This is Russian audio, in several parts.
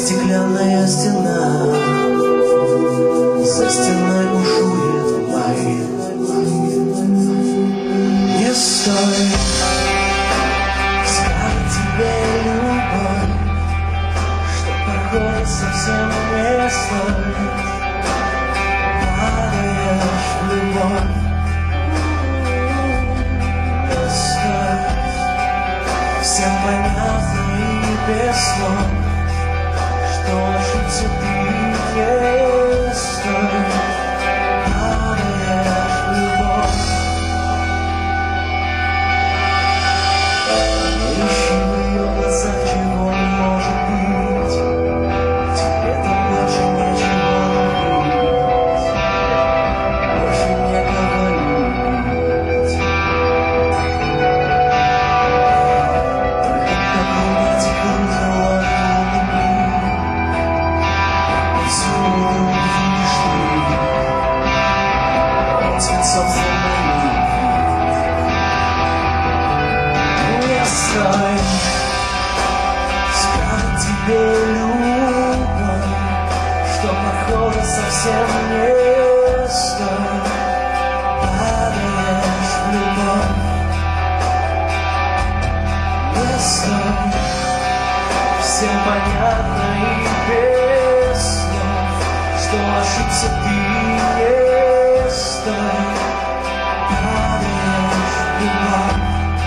Стеклянная стена, за стеной бушует май. Не стоит сказать тебе любовь, что похоже совсем не стоит. Падаешь в любовь, не стоит. Всем понятно и без слов, что ошибся ты не стоит. Падаешь в любовь. Не ищи в ее глазах, чего не может быть. Тебе там больше нечего любить, больше некого любить. Только как унять и холодный миг. Всюду видишь ты цветцов заманит. Не стоит сказать тебе любовь, что похоже совсем не стоит. Падаешь в любовь, не стоит. Всем понятно и без слов, что ошибся ты не стоит. Падаешь в любовь.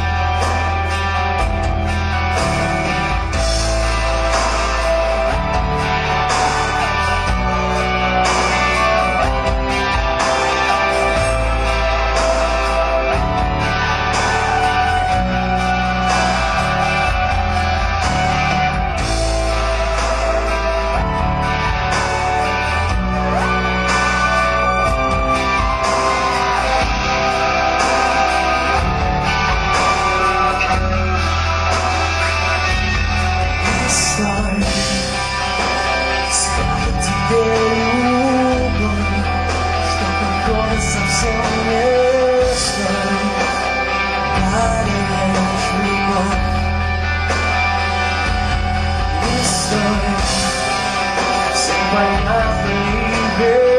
Скажет тебе любовь, что похоже совсем не стоит. Падаешь в любовь, не стоит. Всем понятно и без